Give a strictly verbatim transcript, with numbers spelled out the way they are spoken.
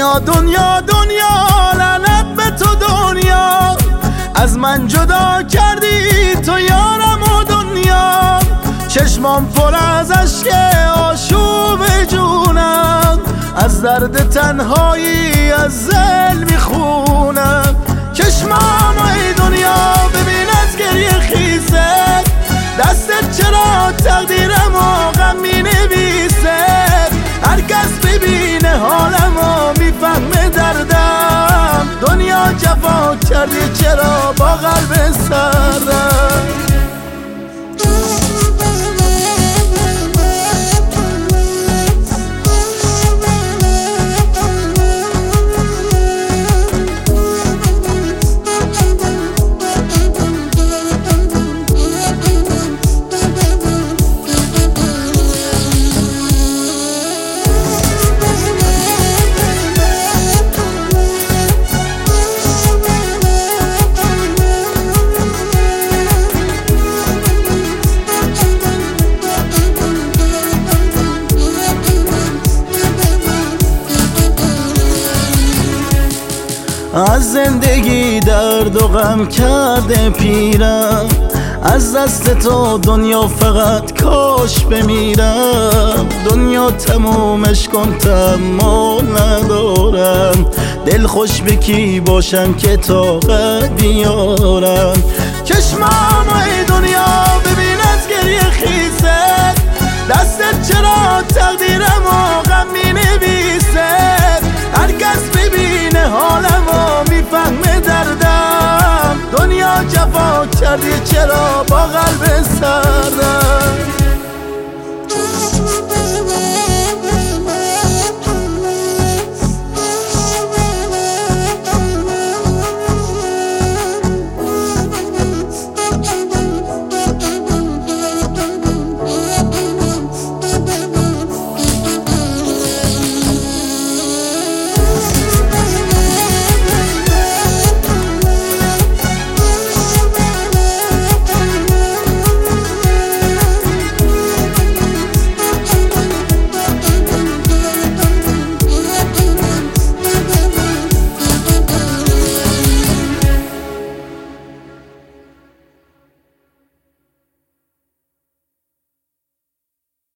دنیا دنیا دنیا لعنت به تو دنیا، از من جدا کردی تو یارم و دنیا. چشمام پر از اشک آشوب جونم، از درد تنهایی از زل میخونم. چشمام ای دنیا ببین از گریه خیزه، دستت چرا تقدیرمو غم مینویسه. هر کس ببینه حالمو میفهمه دردم، دنیا جفا کردی چرا با قلب سردم. از زندگی درد و غم کرده پیرم، از دست تو دنیا فقط کاش بمیرم. دنیا تمومش کن تحمل ندارم، دل خوش به کی باشم که طاقت بیارم. چشمام ای دنیا ببین از گریه خیزه، دستت چرا تقدیرمو غم مینویسه. هر کس ببینه حالمو میفهمه دردم، دنیا جفا کردی چرا با قلب سردم.